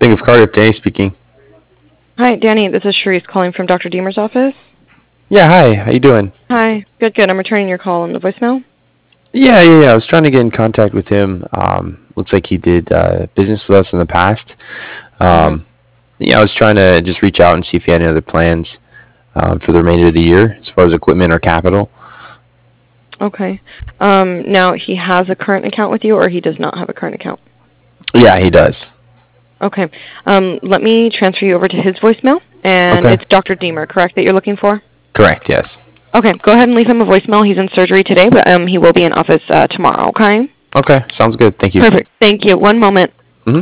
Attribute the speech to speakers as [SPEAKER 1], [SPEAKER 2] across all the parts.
[SPEAKER 1] Bank of Cardiff, Danny speaking.
[SPEAKER 2] Hi, Danny. This is Cherise calling from Dr. Deemer's office.
[SPEAKER 1] Yeah, hi. How you doing?
[SPEAKER 2] Hi. Good, good. I'm returning your call on the voicemail.
[SPEAKER 1] Yeah. I was trying to get in contact with him. Looks like he did business with us in the past.
[SPEAKER 2] Mm-hmm.
[SPEAKER 1] Um, I was trying to just reach out and see if he had any other plans for the remainder of the year as far as equipment or capital.
[SPEAKER 2] Okay. Now, he has a current account with you, or he does not have a current account?
[SPEAKER 1] Yeah, he does.
[SPEAKER 2] Okay. Let me transfer you over to his voicemail, and
[SPEAKER 1] Okay.
[SPEAKER 2] it's Dr. Deemer, correct, that you're looking for?
[SPEAKER 1] Correct, yes.
[SPEAKER 2] Okay. Go ahead and leave him a voicemail. He's in surgery today, but he will be in office tomorrow, okay?
[SPEAKER 1] Okay, sounds good. Thank you.
[SPEAKER 2] Perfect. Thank you. One moment.
[SPEAKER 1] hmm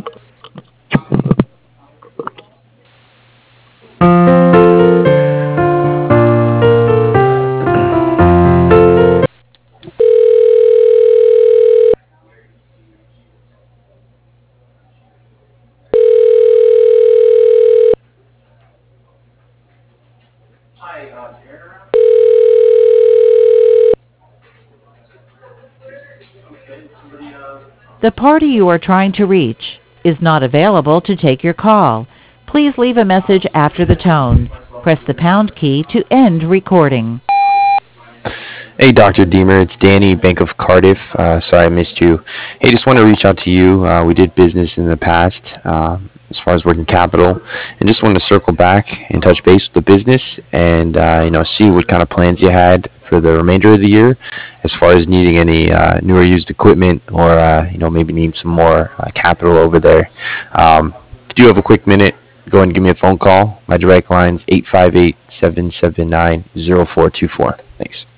[SPEAKER 3] The party you are trying to reach is not available to take your call. Please leave a message after the tone. Press the pound key to end recording.
[SPEAKER 1] Hey, Dr. Deemer, it's Danny, Bank of Cardiff. Sorry I missed you. Hey, just want to reach out to you. We did business in the past as far as working capital, and just wanted to circle back and touch base with the business and see what kind of plans you had for the remainder of the year, as far as needing any new or used equipment, or maybe need some more capital over there. If you do have a quick minute, go ahead and give me a phone call. My direct line's 858-779-0424. Thanks.